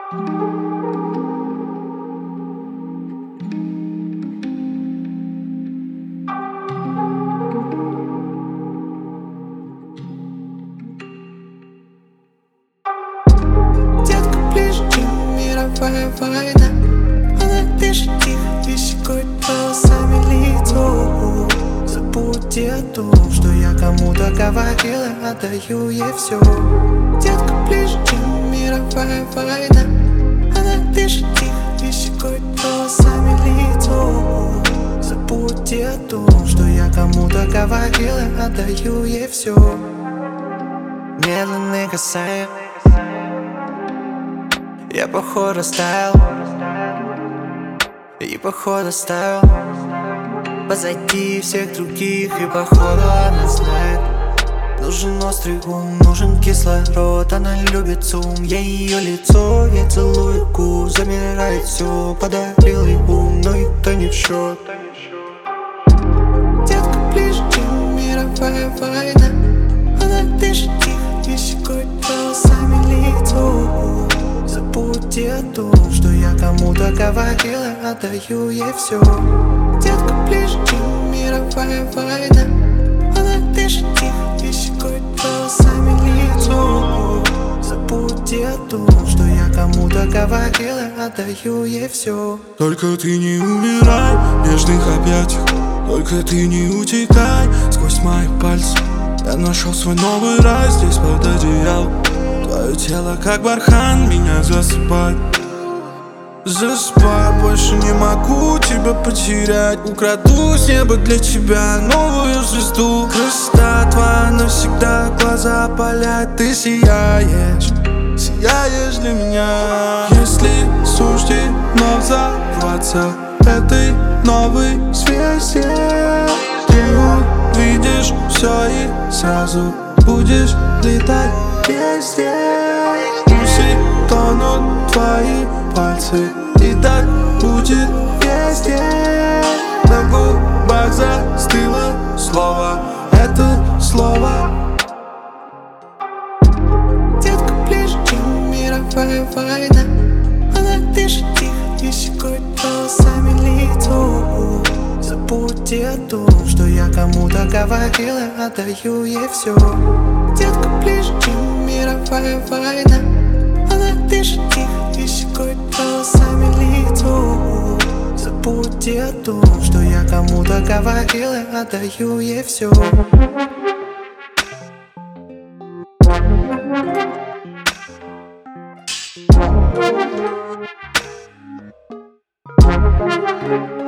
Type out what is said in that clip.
Детка ближе, чем мировая война. Она дышит тихо и щекочет волосами лицо. Забудьте о том, что я кому-то говорила, отдаю ей все. Детка ближе, чем мировая война. Она дышит тихо и щекочет волосами лицо. Забудьте о том, что я кому-то говорила, отдаю ей все. Медленные касания, я походу растаял, и походу оставил позади всех других, и походу она знает. Нужен острый ум, нужен кислород. Она любит сум, я ее лицо. Я целую губ, замирает все. Подарил ей ум, но это не в счет. Детка ближе, чем мировая война. Она дышит тихо и щекочет волосами лицо. Забудьте о том, что я кому-то говорила, отдаю ей все. Детка ближе, чем мировая война. Она дышит тихо и щекочет волосами лицо. Забудьте о том, что я кому-то говорила, отдаю ей все. Только ты не умирай в нежных объятиях, только ты не утекай сквозь мои пальцы. Я нашел свой новый рай здесь под одеялом. Твое тело как бархан меня засыпает. Засыпай, больше не могу тебя потерять. Украду с неба для тебя новую звезду. Красота твоя навсегда глаза палят. Ты сияешь, сияешь для меня. Если суждено взорваться этой новой звезде, ты увидишь все и сразу будешь летать везде. Пусть тонут твои пальцы, и так будет везде. На губах застыло слово, это слово. Детка ближе, чем мировая война. Она дышит тихо и щекочет волосами лицо. Забудьте о том, что я кому-то говорила, отдаю ей все. Детка ближе, чем мировая война. Она дышит тихо и щекочет волосами лицо. Забудьте о том, что я кому-то говорила, отдаю ей все. Thank you.